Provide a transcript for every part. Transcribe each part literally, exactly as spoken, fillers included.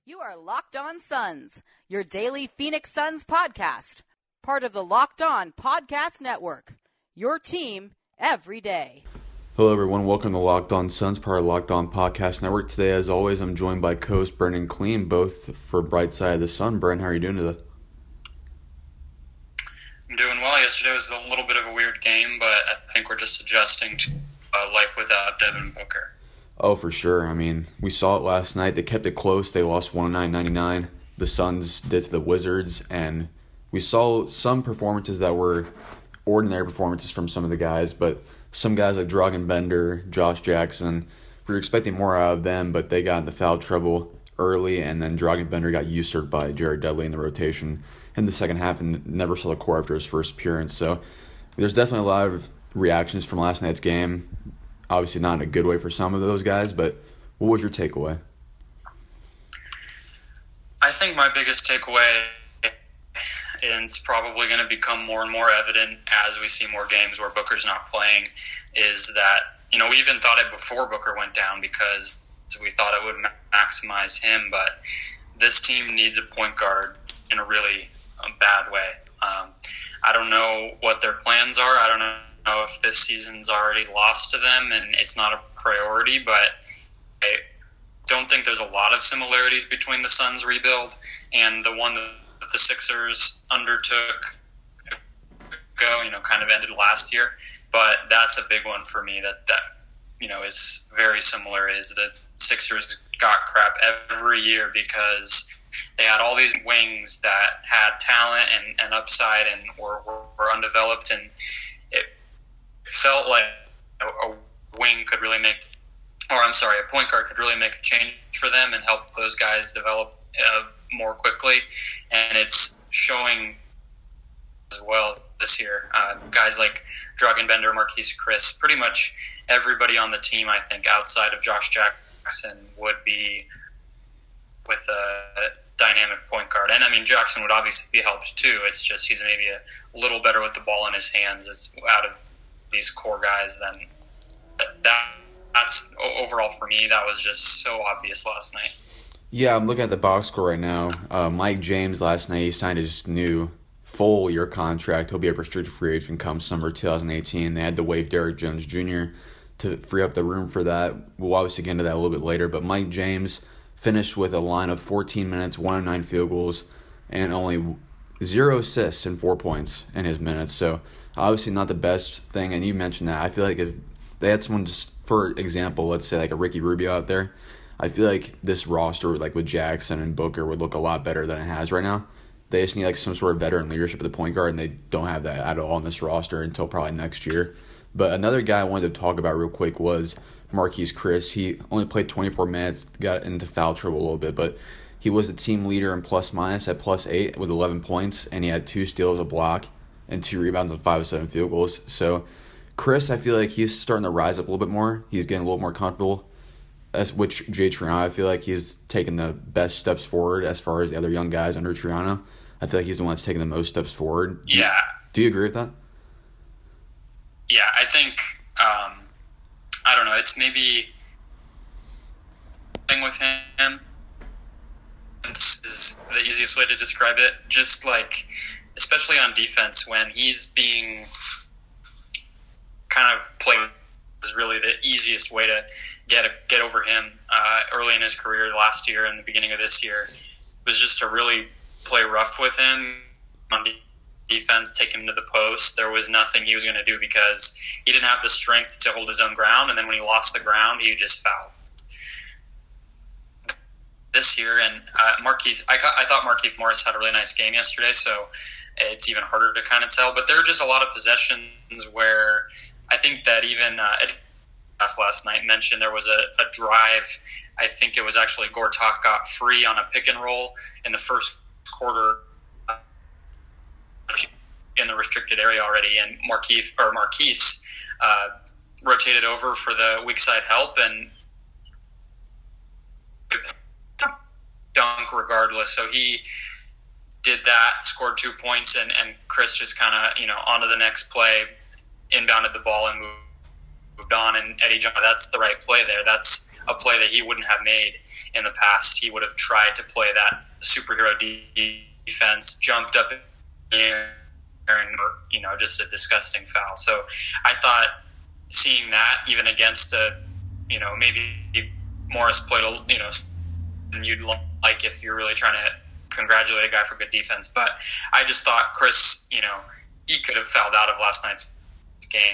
You are Locked On Suns, your daily Phoenix Suns podcast, part of the Locked On Podcast Network, your team every day. Hello, everyone. Welcome to Locked On Suns, part of the Locked On Podcast Network. Today, as always, I'm joined by co-host Brendan Clean, both for Bright Side of the Sun. Brendan, how are you doing today? I'm doing well. Yesterday was a little bit of a weird game, but I think we're just adjusting to uh, life without Devin Booker. Oh, for sure. I mean, we saw it last night. They kept it close. They lost one oh nine ninety-nine. The Suns did to the Wizards, and we saw some performances that were ordinary performances from some of the guys, but some guys like Dragan Bender, Josh Jackson, we were expecting more out of them, but they got into foul trouble early, and then Dragan Bender got usurped by Jared Dudley in the rotation in the second half and never saw the court after his first appearance. So there's definitely a lot of reactions from last night's game. Obviously not in a good way for some of those guys, but what was your takeaway? I think my biggest takeaway, and it's probably going to become more and more evident as we see more games where Booker's not playing, is that, you know, we even thought it before Booker went down because we thought it would maximize him, but this team needs a point guard in a really bad way. Um, I don't know what their plans are. I don't know if this season's already lost to them and it's not a priority, but I don't think there's a lot of similarities between the Suns rebuild and the one that the Sixers undertook go, you know, kind of ended last year. But that's a big one for me that, that you know, is very similar, is that Sixers got crap every year because they had all these wings that had talent and, and upside and were, were, were undeveloped, and it felt like a, a wing could really make, or I'm sorry, a point guard could really make a change for them and help those guys develop uh, more quickly. And it's showing as well this year. Uh, guys like Dragan Bender, Marquise Chris, pretty much everybody on the team, I think, outside of Josh Jackson would be with a dynamic point guard. And, I mean, Jackson would obviously be helped too. It's just he's maybe a little better with the ball in his hands. It's out of these core guys, then that that's overall for me, that was just so obvious last night. Yeah, I'm looking at the box score right now. Uh, Mike James last night, he signed his new full year contract. He'll be a restricted free agent come summer twenty eighteen. They had to waive Derrick Jones Junior to free up the room for that. We'll obviously get into that a little bit later, but Mike James finished with a line of fourteen minutes, one oh nine field goals, and only zero assists and four points in his minutes. So obviously not the best thing, and you mentioned that. I feel like if they had someone, just for example, let's say like a Ricky Rubio out there, I feel like this roster, like with Jackson and Booker, would look a lot better than it has right now. They just need like some sort of veteran leadership at the point guard, and they don't have that at all on this roster until probably next year. But another guy I wanted to talk about real quick was Marquise Chris. He only played twenty-four minutes, got into foul trouble a little bit, but he was the team leader in plus minus at plus eight with eleven points, and he had two steals, a block, and two rebounds and five of seven field goals. So Chris, I feel like he's starting to rise up a little bit more. He's getting a little more comfortable, as, which Jay Triano, I feel like he's taking the best steps forward as far as the other young guys under Triano. I feel like he's the one that's taking the most steps forward. Yeah. Do you agree with that? Yeah, I think, um, I don't know, it's maybe thing with him is, is the easiest way to describe it. Just like, especially on defense, when he's being kind of played, is really the easiest way to get a, get over him uh, early in his career last year and the beginning of this year, was just to really play rough with him on defense, take him to the post. There was nothing he was going to do because he didn't have the strength to hold his own ground, and then when he lost the ground, he just fouled. This year, and uh, Marquise, I, I thought Markieff Morris had a really nice game yesterday, so it's even harder to kind of tell. But there are just a lot of possessions where I think that even uh, Eddie last night mentioned there was a, a drive. I think it was actually Gortat got free on a pick and roll in the first quarter in the restricted area already, and Markieff or Marquise uh, rotated over for the weak side help and dunk regardless. So he did that, scored two points, and, and Chris just kind of, you know, on to the next play, inbounded the ball and moved, moved on. And Eddie John, that's the right play there. That's a play that he wouldn't have made in the past. He would have tried to play that superhero defense, jumped up in the air, and, you know, just a disgusting foul. So I thought seeing that, even against a, you know, maybe Morris played a, you know, and you'd like if you're really trying to congratulate a guy for good defense. But I just thought Chris, you know, he could have fouled out of last night's game.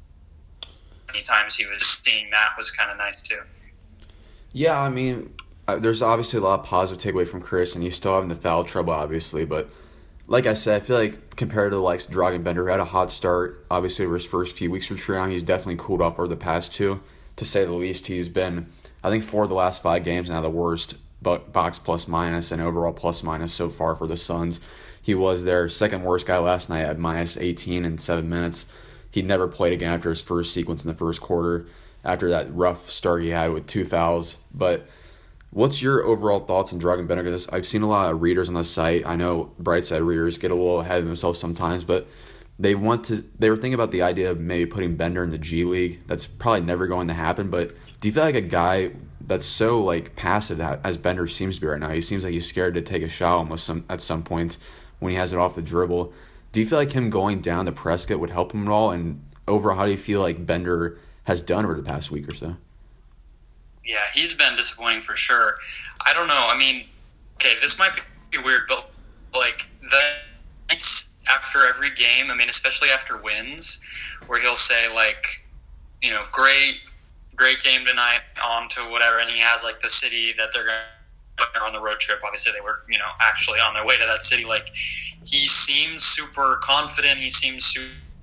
Many times he was seeing that was kind of nice too. Yeah, I mean, there's obviously a lot of positive takeaway from Chris, and he's still having the foul trouble, obviously. But like I said, I feel like compared to the likes of Dragan Bender, who had a hot start, obviously over his first few weeks for Trae, he's definitely cooled off over the past two, to say the least. He's been, I think, four of the last five games now the worst box plus minus and overall plus minus so far for the Suns. He was their second worst guy last night at minus eighteen in seven minutes. He never played again after his first sequence in the first quarter, after that rough start he had with two fouls. But what's your overall thoughts on Dragan Bender? Because I've seen a lot of readers on the site. I know Brightside readers get a little ahead of themselves sometimes, but they want to. They were thinking about the idea of maybe putting Bender in the G League. That's probably never going to happen. But do you feel like a guy that's so like passive as Bender seems to be right now? He seems like he's scared to take a shot almost some at some points when he has it off the dribble. Do you feel like him going down to Prescott would help him at all? And overall, how do you feel like Bender has done over the past week or so? Yeah, he's been disappointing for sure. I don't know. I mean, okay, this might be weird, but like the nights after every game, I mean, especially after wins, where he'll say like, you know, great, great game tonight, on to whatever, and he has like the city that they're going to on the road trip. Obviously, they were, you know, actually on their way to that city. Like, he seems super confident. He seems super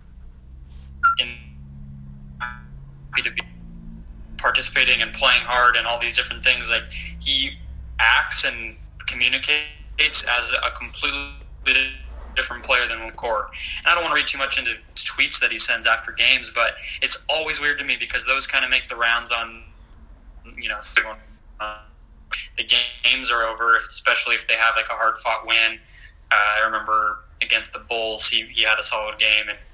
in, happy to be participating and playing hard and all these different things. Like, he acts and communicates as a completely different player than on the court. And I don't want to read too much into tweets that he sends after games, but it's always weird to me because those kind of make the rounds on, you know, uh, the games are over, especially if they have like a hard fought win. Uh, I remember against the Bulls, he, he had a solid game and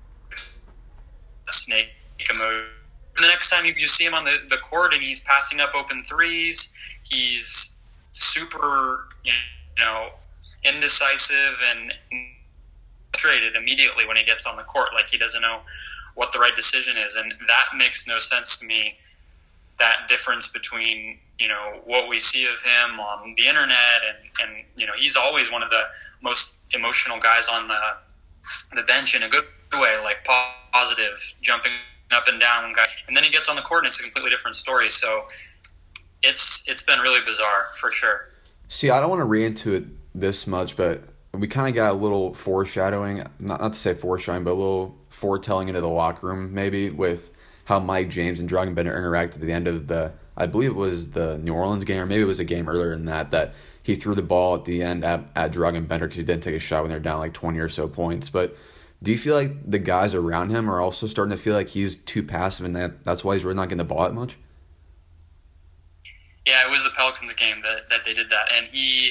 a snake emoji. And the next time you, you see him on the, the court and he's passing up open threes, he's super, you know, indecisive and frustrated immediately when he gets on the court. Like, he doesn't know what the right decision is. And that makes no sense to me, that difference between, you know, what we see of him on the internet and, and you know, he's always one of the most emotional guys on the the bench in a good way, like positive, jumping up and down guy. And then he gets on the court and it's a completely different story. So it's it's been really bizarre for sure. See, I don't want to read into it this much, but we kind of got a little foreshadowing, not, not to say foreshadowing, but a little foretelling into the locker room maybe with how Mike James and Dragan Bender interacted at the end of the, I believe it was the New Orleans game, or maybe it was a game earlier than that, that he threw the ball at the end at, at Dragan Bender because he didn't take a shot when they're down like twenty or so points. But do you feel like the guys around him are also starting to feel like he's too passive and that that's why he's really not getting the ball that much? Yeah, it was the Pelicans game that, that they did that. And he,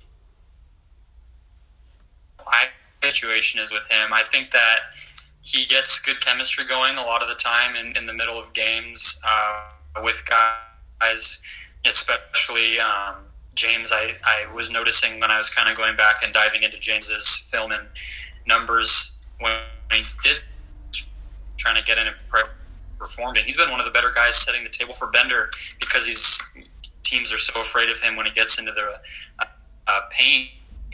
my situation is with him. I think that he gets good chemistry going a lot of the time in, in the middle of games uh, with guys, especially um, James. I, I was noticing when I was kind of going back and diving into James's film and numbers when he did trying to get in and performed. And he's been one of the better guys setting the table for Bender because he's teams are so afraid of him when he gets into the uh, uh, paint.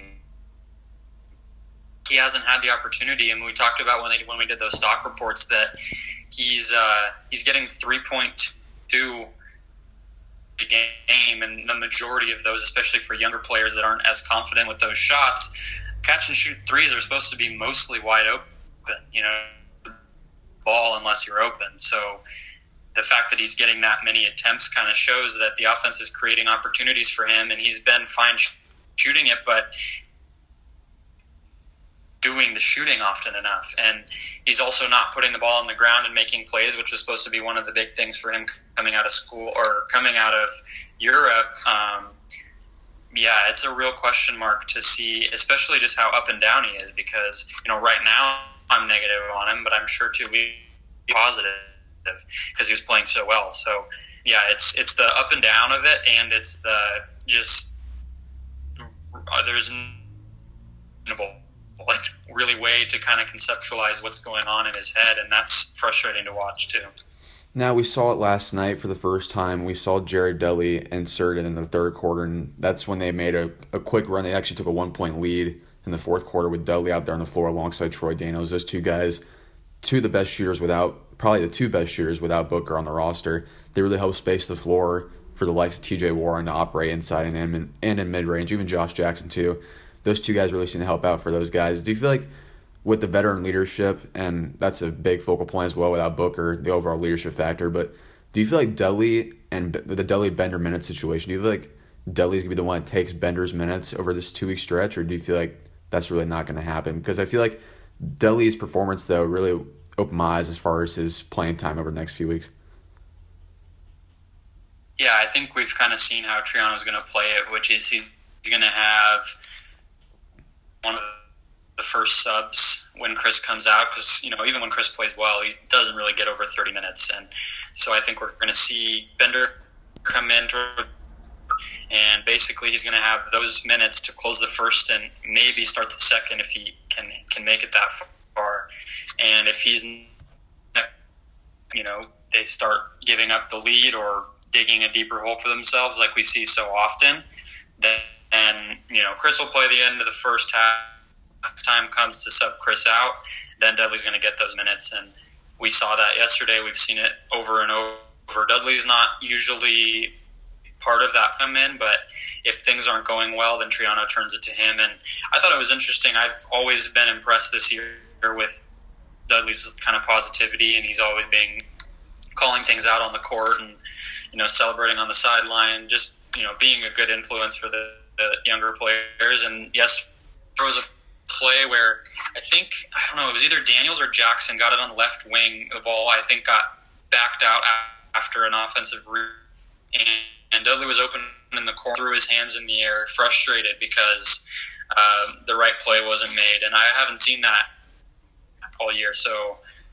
He hasn't had the opportunity, and we talked about when they when we did those stock reports that he's uh, he's getting three point two a game, and the majority of those, especially for younger players that aren't as confident with those shots, catch and shoot threes are supposed to be mostly wide open. You know, ball unless you're open. So the fact that he's getting that many attempts kind of shows that the offense is creating opportunities for him, and he's been fine shooting it, but doing the shooting often enough. And he's also not putting the ball on the ground and making plays, which was supposed to be one of the big things for him coming out of school or coming out of Europe. Um, yeah, it's a real question mark to see, especially just how up and down he is, because, you know, right now I'm negative on him, but I'm sure too we positive because he was playing so well. So yeah, it's it's the up and down of it, and it's the just uh, there's no like really way to kind of conceptualize what's going on in his head, and that's frustrating to watch too. Now, we saw it last night for the first time. We saw Jared Dudley inserted in the third quarter, and that's when they made a, a quick run. They actually took a one-point lead in the fourth quarter with Dudley out there on the floor alongside Troy Daniels. Those two guys, two of the best shooters without, probably the two best shooters without Booker on the roster. They really helped space the floor for the likes of T J Warren to operate inside and in, and in mid-range, even Josh Jackson too. Those two guys really seem to help out for those guys. Do you feel like with the veteran leadership, and that's a big focal point as well without Booker, the overall leadership factor, but do you feel like Dudley and the Dudley-Bender minutes situation, do you feel like Dudley's going to be the one that takes Bender's minutes over this two-week stretch, or do you feel like that's really not going to happen? Because I feel like Dudley's performance, though, really opened my eyes as far as his playing time over the next few weeks. Yeah, I think we've kind of seen how Triano's going to play it, which is he's going to have one of the first subs when Chris comes out, because, you know, even when Chris plays well, he doesn't really get over thirty minutes. And so I think we're going to see Bender come in toward, and basically he's going to have those minutes to close the first and maybe start the second if he can can make it that far. And if he's, you know, they start giving up the lead or digging a deeper hole for themselves like we see so often, then, you know, Chris will play the end of the first half. Time comes to sub Chris out, then Dudley's going to get those minutes, and we saw that yesterday. We've seen it over and over. Dudley's not usually part of that come in, but if things aren't going well, then Triano turns it to him. And I thought it was interesting. I've always been impressed this year with Dudley's kind of positivity, and he's always been calling things out on the court and, you know, celebrating on the sideline, just, you know, being a good influence for the, the younger players. And yesterday there was a play where I think, I don't know, it was either Daniels or Jackson got it on the left wing. The ball, I think, got backed out after an offensive route, and, and Dudley was open in the corner, threw his hands in the air, frustrated because uh, the right play wasn't made. And I haven't seen that all year, so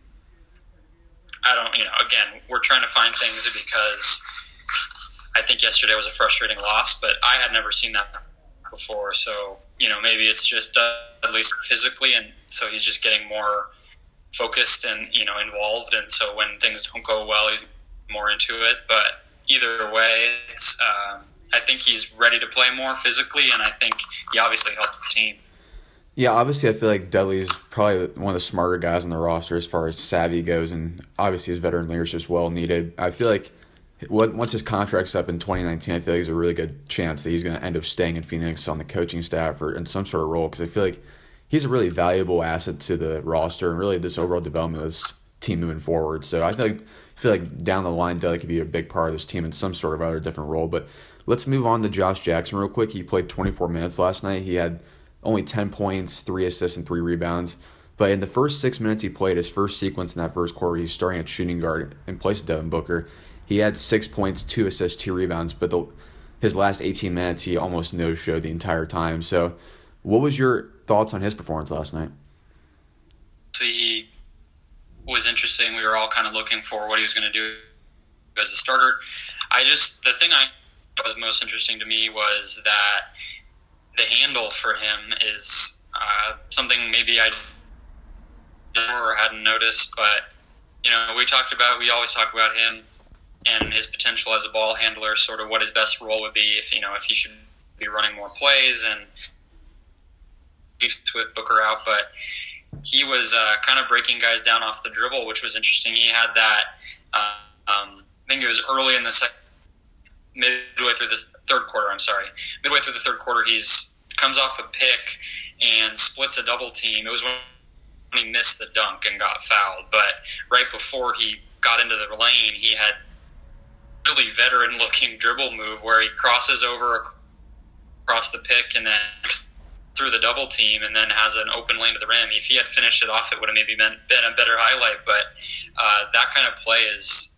I don't, you know, again, we're trying to find things because I think yesterday was a frustrating loss, but I had never seen that before, so, you know, maybe it's just uh, at least physically, and so he's just getting more focused and, you know, involved, and so when things don't go well, he's more into it. But either way, it's uh, I think he's ready to play more physically, and I think he obviously helps the team. Yeah, obviously I feel like Dudley's probably one of the smarter guys on the roster as far as savvy goes, and obviously his veteran leadership is well needed. I feel like once his contract's up in twenty nineteen, I feel like there's a really good chance that he's going to end up staying in Phoenix on the coaching staff or in some sort of role, because I feel like he's a really valuable asset to the roster and really this overall development of this team moving forward. So I feel like, I feel like down the line, Dudley could be a big part of this team in some sort of other different role. But let's move on to Josh Jackson real quick. He played twenty-four minutes last night. He had only ten points, three assists, and three rebounds. But in the first six minutes he played, his first sequence in that first quarter, he's starting at shooting guard in place of Devin Booker. He had six points, two assists, two rebounds, but the, his last eighteen minutes, he almost no-showed the entire time. So what was your thoughts on his performance last night? He was interesting. We were all kind of looking for what he was going to do as a starter. I just, the thing I that was most interesting to me was that the handle for him is uh, something maybe I or hadn't noticed, but, you know, we talked about, we always talk about him and his potential as a ball handler, sort of what his best role would be if, you know, if he should be running more plays and with Booker out, but he was uh, kind of breaking guys down off the dribble, which was interesting. He had that, uh, um, I think it was early in the second, midway through the third quarter, I'm sorry, midway through the third quarter, he's comes off a pick and splits a double team. It was when he missed the dunk and got fouled, but right before he got into the lane, he had really veteran-looking dribble move where he crosses over across the pick and then through the double team and then has an open lane to the rim. If he had finished it off, it would have maybe been, been a better highlight, but uh, that kind of play is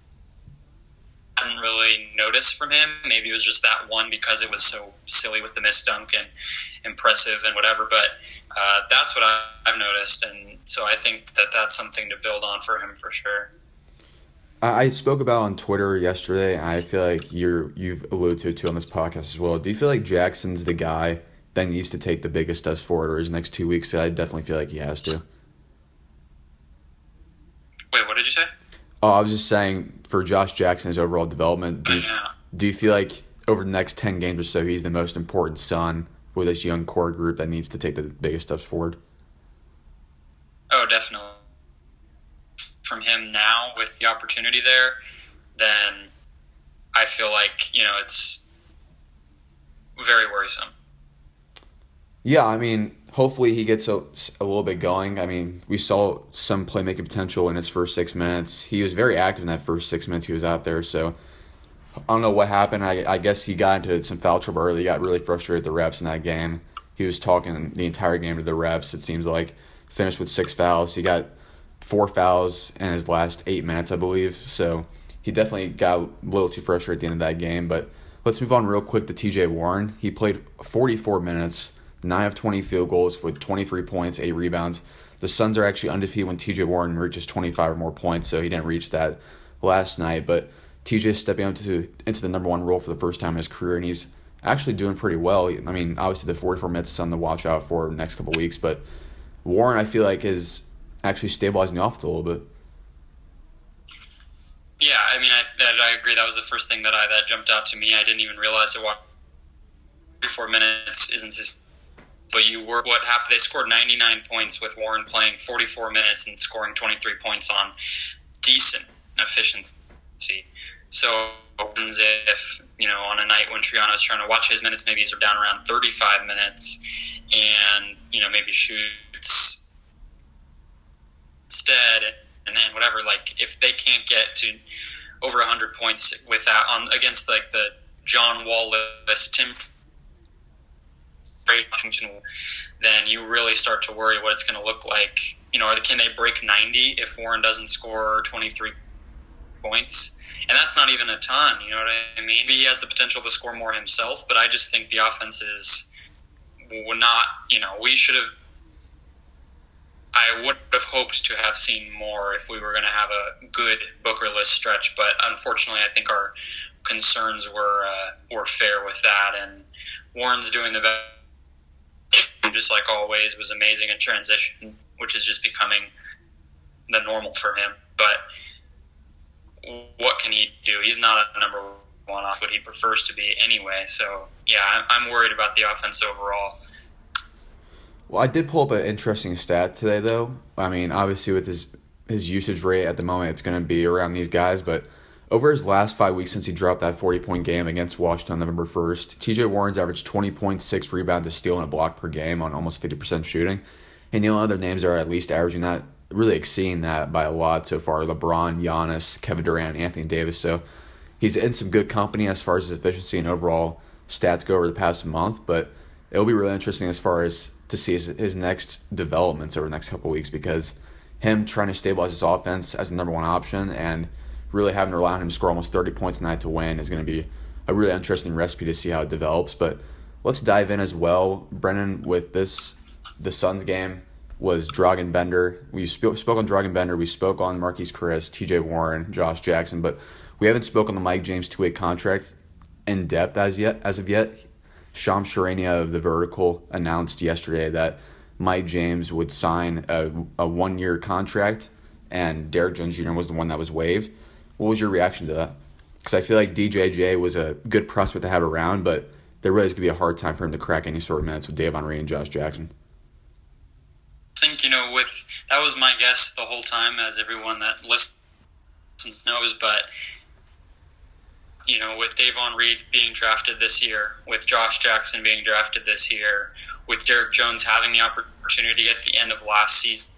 I hadn't really noticed from him. Maybe it was just that one because it was so silly with the missed dunk and impressive and whatever, but uh, that's what I, I've noticed, and so I think that that's something to build on for him for sure. I I spoke about on Twitter yesterday, and I feel like you're you've alluded to it too on this podcast as well. Do you feel like Jackson's the guy that needs to take the biggest steps forward over his next two weeks? I definitely feel like he has to. Wait, what did you say? Oh, I was just saying for Josh Jackson's overall development, do you, Yeah. do you feel like over the next ten games or so, he's the most important son for this young core group that needs to take the biggest steps forward? Oh, definitely. From him now with the opportunity there, then I feel like, you know, it's very worrisome. Yeah, I mean, hopefully he gets a, a little bit going. I mean, we saw some playmaking potential in his first six minutes. He was very active in that first six minutes he was out there, so I don't know what happened. I, I guess he got into some foul trouble early. He got really frustrated with the refs in that game. He was talking the entire game to the refs, it seems like. Finished with six fouls. He got four fouls in his last eight minutes, I believe. So he definitely got a little too frustrated at the end of that game. But let's move on real quick to T J Warren. He played forty-four minutes, nine of twenty field goals with twenty-three points, eight rebounds. The Suns are actually undefeated when T J Warren reaches twenty-five or more points, so he didn't reach that last night. But T J is stepping up to, into the number one role for the first time in his career, and he's actually doing pretty well. I mean, obviously the forty-four minutes is something to watch out for the next couple weeks, but Warren, I feel like, is actually stabilizing the offense a little bit. Yeah, I mean, I, I agree. That was the first thing that I that jumped out to me. I didn't even realize it. forty-four minutes isn't just, but you were what happened. They scored ninety-nine points with Warren playing forty-four minutes and scoring twenty-three points on decent efficiency. So if, you know, on a night when Triano's trying to watch his minutes, maybe he's down around thirty-five minutes, and you know maybe shoots instead and, and whatever. Like if they can't get to over one hundred points with that on against like the John Wall-less Tim Washington, then you really start to worry what it's going to look like. You know, can they break ninety if Warren doesn't score twenty-three points? And that's not even a ton, you know what I mean? He has the potential to score more himself, but I just think the offense is not, you know, we should have, I would have hoped to have seen more if we were going to have a good Booker-less stretch, but unfortunately I think our concerns were uh, were fair with that, and Warren's doing the best, just like always, was amazing in transition, which is just becoming the normal for him, but what can he do? He's not a number one off, but he prefers to be anyway. So, yeah, I'm worried about the offense overall. Well, I did pull up an interesting stat today, though. I mean, obviously with his, his usage rate at the moment, it's going to be around these guys. But over his last five weeks since he dropped that forty-point game against Washington on November first, T J Warren's averaged twenty point six rebounds, a steal, and a block per game on almost fifty percent shooting. And the only other names that are at least averaging that, really exceeding that by a lot so far, LeBron, Giannis, Kevin Durant, Anthony Davis. So he's in some good company as far as his efficiency and overall stats go over the past month, but it'll be really interesting as far as to see his, his next developments over the next couple of weeks, because him trying to stabilize his offense as the number one option and really having to rely on him to score almost thirty points a night to win is going to be a really interesting recipe to see how it develops. But let's dive in as well. Brennan, with this, the Suns game was Dragan Bender. We spoke, spoke on Dragan Bender. We spoke on Marquise Chris, T J Warren, Josh Jackson, but we haven't spoken on the Mike James two-way contract in depth as yet. As of yet, Shams Charania of The Vertical announced yesterday that Mike James would sign a, a one-year contract, and Derrick Jones Junior was the one that was waived. What was your reaction to that? Because I feel like D J J was a good prospect to have around, but there really is going to be a hard time for him to crack any sort of minutes with Davon Reed and Josh Jackson. I think, you know, with that was my guess the whole time, as everyone that listens knows, but you know, with Davon Reed being drafted this year, with Josh Jackson being drafted this year, with Derrick Jones having the opportunity at the end of last season,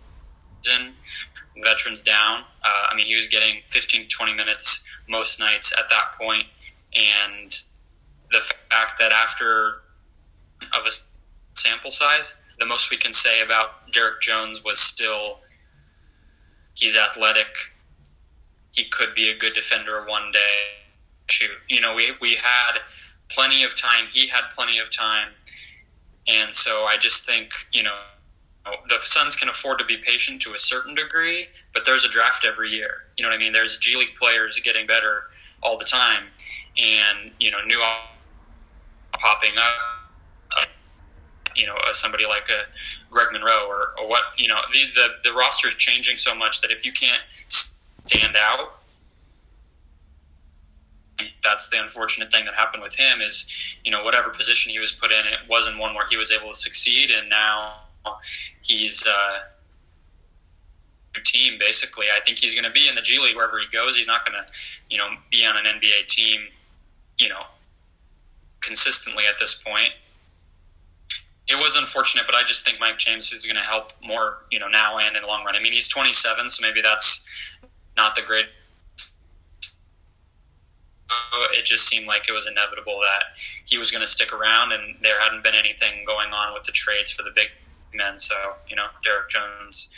veterans down, uh, I mean, he was getting fifteen to twenty minutes most nights at that point, and the fact that after of a sample size, the most we can say about Derrick Jones was still he's athletic. He could be a good defender one day. Shoot, you know, we we had plenty of time. He had plenty of time. And so I just think, you know, the Suns can afford to be patient to a certain degree, but there's a draft every year. You know what I mean? There's G League players getting better all the time, and you know, new popping up. Uh, you know, uh, somebody like a Greg Monroe or, or what. You know, the, the the roster is changing so much that if you can't stand out, that's the unfortunate thing that happened with him. Is, you know, whatever position he was put in, it wasn't one where he was able to succeed, and now he's. Uh, team basically. I think he's going to be in the G League wherever he goes. He's not going to, you know, be on an N B A team, you know, consistently at this point. It was unfortunate, but I just think Mike James is going to help more, you know, now and in the long run. I mean, he's twenty-seven, so maybe that's not the great. It just seemed like it was inevitable that he was going to stick around, and there hadn't been anything going on with the trades for the big men. So, you know, Derek Jones.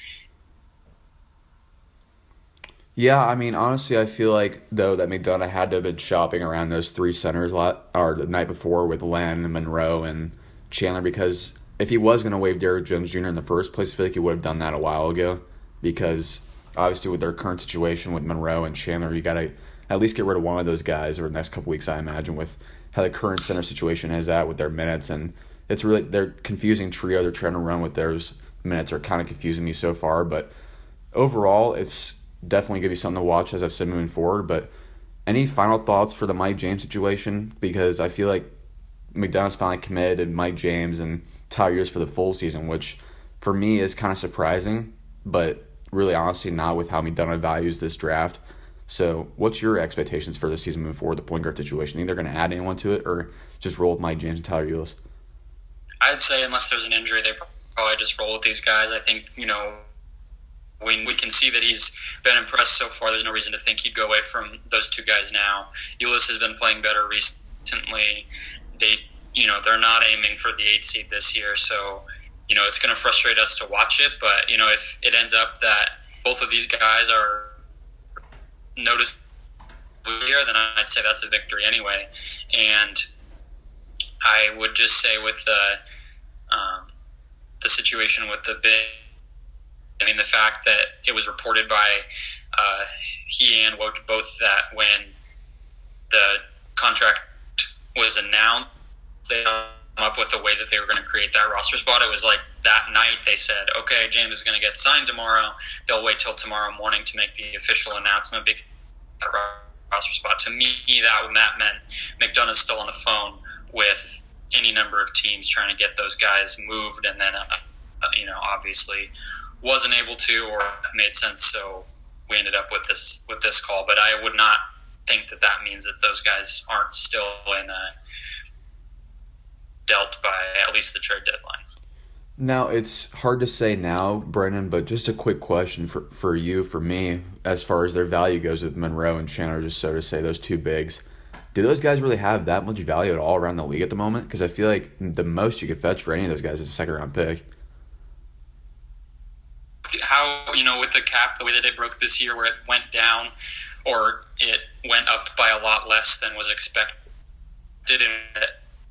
Yeah, I mean, honestly, I feel like, though, that McDonough had to have been shopping around those three centers a lot, or the night before with Len, Monroe, and Chandler, because if he was going to waive Derek Jones Junior in the first place, I feel like he would have done that a while ago, because obviously with their current situation with Monroe and Chandler, you got to at least get rid of one of those guys over the next couple weeks, I imagine, with how the current center situation is at with their minutes, and it's really, their confusing trio they're trying to run with those minutes are kind of confusing me so far, but overall, it's definitely going to be something to watch, as I've said, moving forward. But any final thoughts for the Mike James situation? Because I feel like McDonough's finally committed and Mike James and Tyler Ulis for the full season, which for me is kind of surprising, but really honestly not with how McDonough values this draft. So what's your expectations for this season moving forward, the point guard situation? Think they're going to add anyone to it or just roll with Mike James and Tyler Ulis? I'd say unless there's an injury, they probably just roll with these guys. I think, you know, when we can see that he's been impressed so far, there's no reason to think he'd go away from those two guys now. Ulis has been playing better recently. They, you know, they're not aiming for the eight seed this year, so, you know, it's going to frustrate us to watch it. But, you know, if it ends up that both of these guys are noticeable here, then I'd say that's a victory anyway. And I would just say with the um, the situation with the big, I mean, the fact that it was reported by uh, he and Woj both that when the contract was announced, they came up with the way that they were going to create that roster spot. It was like that night they said, okay, James is going to get signed tomorrow. They'll wait till tomorrow morning to make the official announcement. Big roster spot. To me, that, that meant McDonough's still on the phone with any number of teams trying to get those guys moved, and then, uh, you know, obviously wasn't able to, or made sense, so we ended up with this with this call. But I would not think that that means that those guys aren't still in a, dealt by at least the trade deadline. Now, it's hard to say now, Brendan, but just a quick question for, for you, for me, as far as their value goes with Monroe and Chandler, just so to say, those two bigs. Do those guys really have that much value at all around the league at the moment? Because I feel like the most you could fetch for any of those guys is a second-round pick. How, you know, with the cap, the way that it broke this year where it went down or it went up by a lot less than was expected in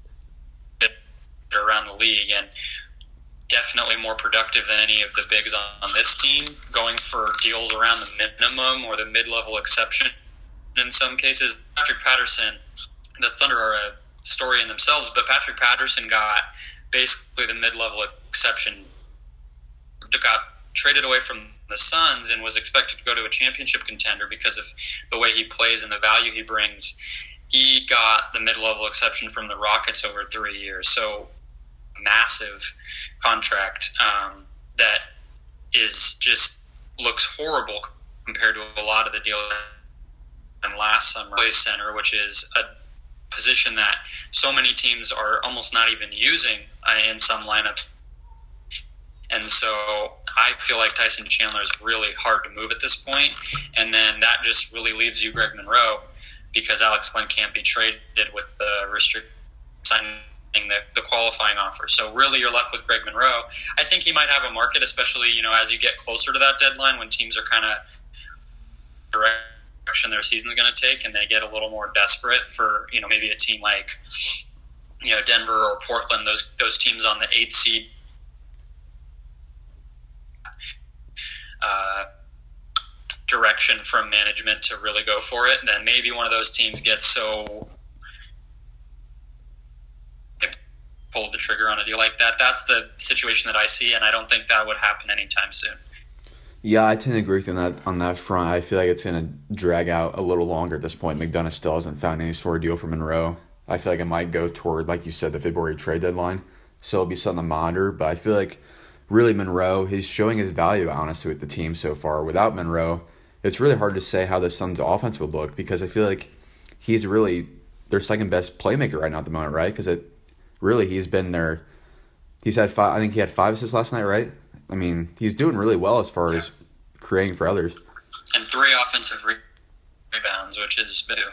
around the league, and definitely more productive than any of the bigs on, on this team, going for deals around the minimum or the mid-level exception in some cases. Patrick Patterson, the Thunder are a story in themselves, but Patrick Patterson got basically the mid-level exception, got traded away from the Suns and was expected to go to a championship contender because of the way he plays and the value he brings. He got the mid-level exception from the Rockets over three years. So massive contract um, that is just looks horrible compared to a lot of the deals and last summer. Plays center, which is a position that so many teams are almost not even using uh, in some lineups. And so I feel like Tyson Chandler is really hard to move at this point. And then that just really leaves you Greg Monroe, because Alex Glenn can't be traded with the restrict signing the, the qualifying offer. So really you're left with Greg Monroe. I think he might have a market, especially, you know, as you get closer to that deadline when teams are kind of direction their season's going to take and they get a little more desperate for, you know, maybe a team like, you know, Denver or Portland, those those teams on the eighth seed. Uh, direction from management to really go for it, then maybe one of those teams gets so pulled the trigger on a deal like that. That's the situation that I see, and I don't think that would happen anytime soon. Yeah, I tend to agree with you on that, on that front. I feel like it's going to drag out a little longer at this point. McDonough still hasn't found any sort of deal for Monroe. I feel like it might go toward, like you said, the February trade deadline. So it'll be something to monitor. But I feel like really Monroe, he's showing his value, honestly, with the team so far. Without Monroe, it's really hard to say how the Suns' offense would look because I feel like he's really their second best playmaker right now at the moment, right? Because it really he's been their he's had five. I think he had five assists last night, right? I mean, he's doing really well as far as creating for others. And three offensive re- rebounds, which is big.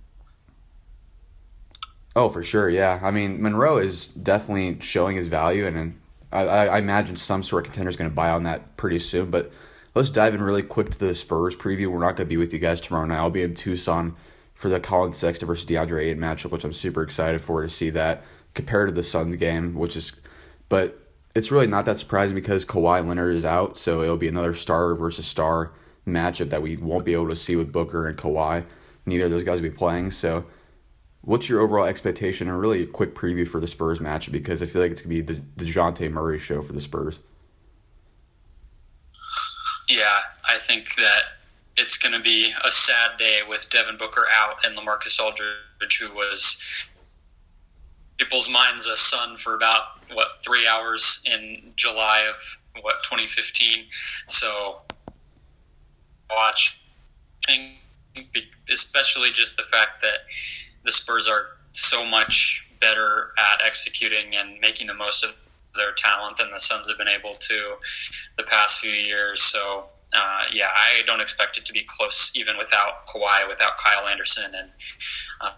Oh, for sure, yeah. I mean, Monroe is definitely showing his value, and I, I imagine some sort of contender is going to buy on that pretty soon. But let's dive in really quick to the Spurs preview. We're not going to be with you guys tomorrow night. I'll be in Tucson for the Colin Sexton versus DeAndre Ayton matchup, which I'm super excited for to see that compared to the Suns game, which is – but – it's really not that surprising because Kawhi Leonard is out, so it'll be another star versus star matchup that we won't be able to see with Booker and Kawhi. Neither of those guys will be playing. So what's your overall expectation and really a quick preview for the Spurs matchup because I feel like it's going to be the DeJounte Murray show for the Spurs. Yeah, I think that it's going to be a sad day with Devin Booker out and LaMarcus Aldridge, who was people's minds a Sun for about what three hours in July of what twenty fifteen. So watch, especially just the fact that the Spurs are so much better at executing and making the most of their talent than the Suns have been able to the past few years. So uh, yeah, I don't expect it to be close even without Kawhi, without Kyle Anderson, and uh,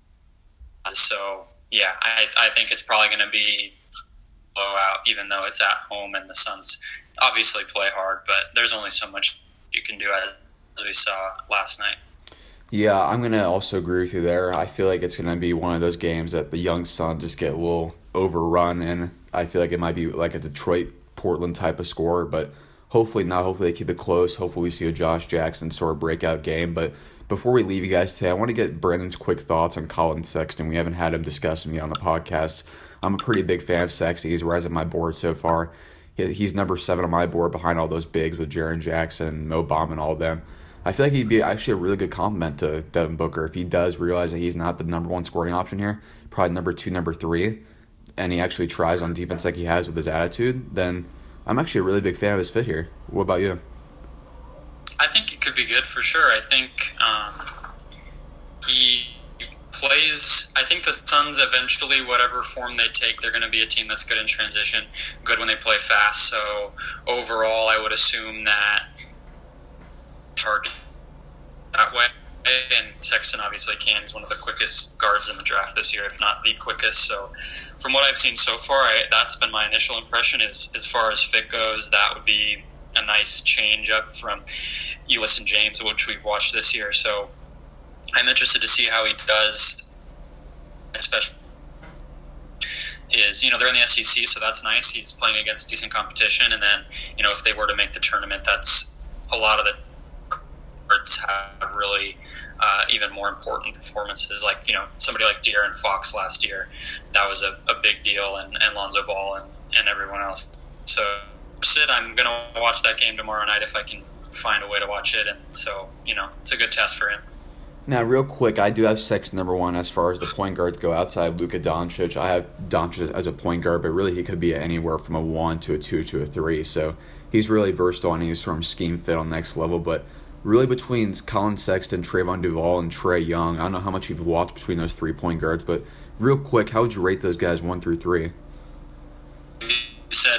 so yeah, I, I think it's probably going to be blowout, even though it's at home and the Suns obviously play hard, but there's only so much you can do as, as we saw last night. Yeah, I'm going to also agree with you there. I feel like it's going to be one of those games that the young Suns just get a little overrun, and I feel like it might be like a Detroit-Portland type of score, but hopefully not. Hopefully they keep it close. Hopefully we see a Josh Jackson sort of breakout game, but before we leave you guys today, I want to get Brandon's quick thoughts on Colin Sexton. We haven't had him discuss him yet on the podcast. I'm a pretty big fan of Sexton. He's rising my board so far. He's number seven on my board behind all those bigs with Jaren Jackson, Mo Bamba, and all of them. I feel like he'd be actually a really good compliment to Devin Booker if he does realize that he's not the number one scoring option here, probably number two, number three, and he actually tries on defense like he has with his attitude, then I'm actually a really big fan of his fit here. What about you? I think it could be good for sure. I think um, he plays – I think the Suns eventually, whatever form they take, they're going to be a team that's good in transition, good when they play fast. So overall, I would assume that target that way. And Sexton obviously can. He's one of the quickest guards in the draft this year, if not the quickest. So from what I've seen so far, I, that's been my initial impression. Is as far as fit goes, that would be a nice change up from Ulis and James, which we've watched this year. So I'm interested to see how he does, especially is, you know, they're in the S E C, so that's nice. He's playing against decent competition. And then, you know, if they were to make the tournament, that's a lot of the guards have really uh, even more important performances. Like, you know, somebody like De'Aaron Fox last year, that was a, a big deal, and, and Lonzo Ball and, and everyone else. So Sid, I'm going to watch that game tomorrow night if I can find a way to watch it. And so, you know, it's a good test for him. Now, real quick, I do have Sexton number one as far as the point guards go outside of Luka Doncic. I have Doncic as a point guard, but really he could be anywhere from a one to a two to a three. So he's really versatile and he's from scheme fit on the next level. But really between Colin Sexton, Trayvon Duval, and Trae Young, I don't know how much you've watched between those three point guards, but real quick, how would you rate those guys one through three? You said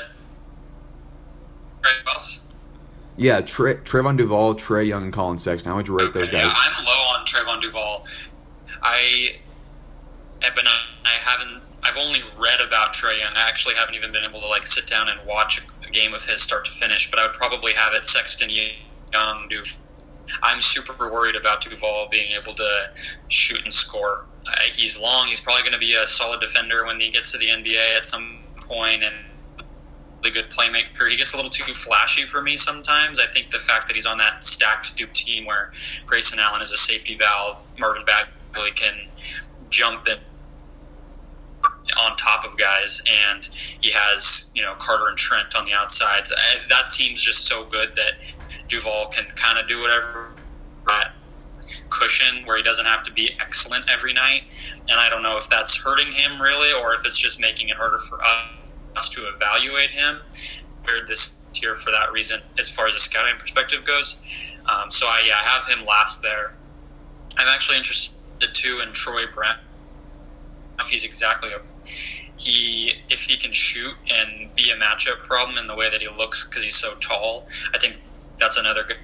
Trey Wells? Yeah, Tra- Trayvon Duval, Trae Young, and Colin Sexton. How would you rate those guys? Yeah, I'm low on Trayvon Duval. I, but I haven't. I've only read about Trae Young. I actually haven't even been able to like sit down and watch a game of his start to finish. But I would probably have it Sexton, Young, Duval. I'm super worried about Duval being able to shoot and score. Uh, he's long. He's probably going to be a solid defender when he gets to the N B A at some point, and good playmaker. He gets a little too flashy for me sometimes. I think the fact that he's on that stacked Duke team where Grayson Allen is a safety valve, Marvin Bagley can jump in on top of guys, and he has, you know, Carter and Trent on the outsides. I, that team's just so good that Duval can kind of do whatever that cushion where he doesn't have to be excellent every night. And I don't know if that's hurting him really, or if it's just making it harder for us to evaluate him. We're this year for that reason as far as a scouting perspective goes. Um, so I, yeah, I have him last there. I'm actually interested too in Troy Brown. If he's exactly a he if he can shoot and be a matchup problem in the way that he looks because he's so tall, I think that's another good.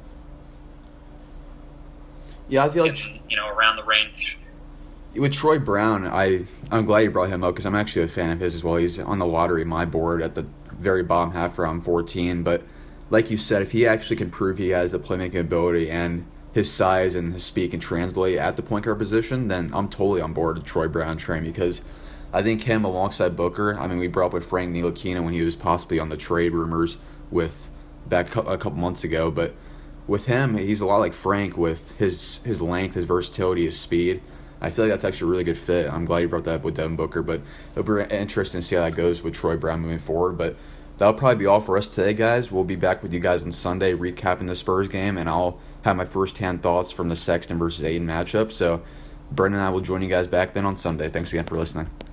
Yeah, I feel like in, you know around the range. With Troy Brown, I I'm glad you brought him up because I'm actually a fan of his as well. He's on the lottery my board at the very bottom half around fourteen. But like you said, if he actually can prove he has the playmaking ability and his size and his speed can translate at the point guard position, then I'm totally on board with Troy Brown train because I think him alongside Booker, I mean, we brought up with Frank Ntilikina when he was possibly on the trade rumors with back a couple months ago, but with him, he's a lot like Frank with his, his length, his versatility, his speed. I feel like that's actually a really good fit. I'm glad you brought that up with Devin Booker, but it'll be interesting to see how that goes with Troy Brown moving forward. But that'll probably be all for us today, guys. We'll be back with you guys on Sunday recapping the Spurs game, and I'll have my first-hand thoughts from the Sexton versus Ayton matchup. So Brendan and I will join you guys back then on Sunday. Thanks again for listening.